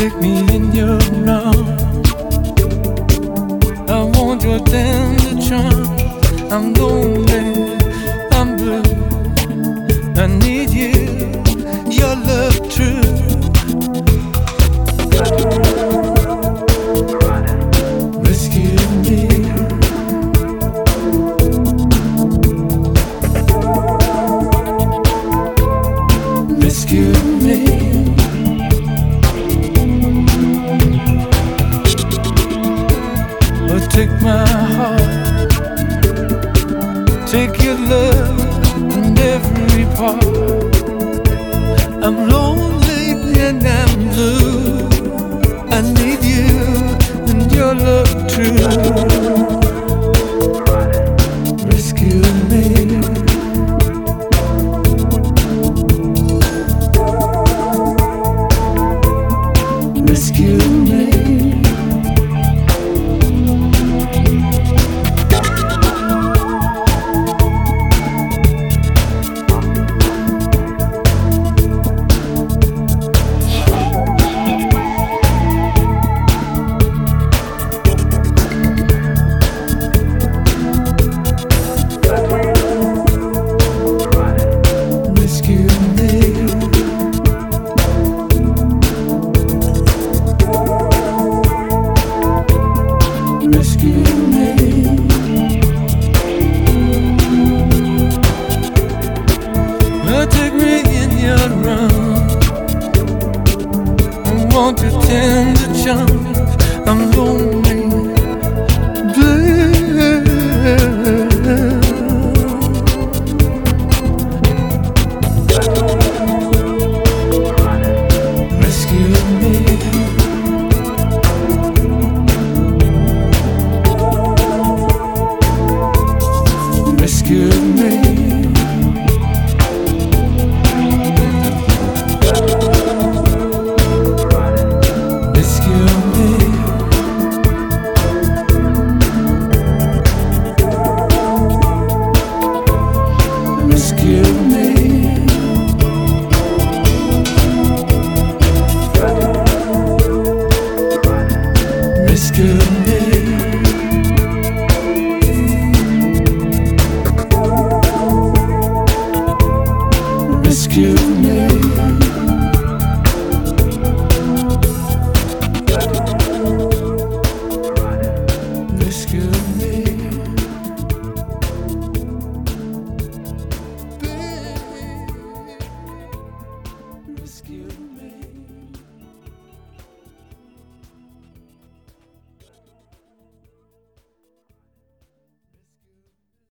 take me in your arms. I want your tender charms. I'm lonely, I'm blue. I need you, your love true. Rescue me. Rescue me. Or take my heart, take your love in every part. I'm lonely and I'm blue. I need you and your love true. Rescue me. Rescue me. Want to tend the charms. I'm lonely.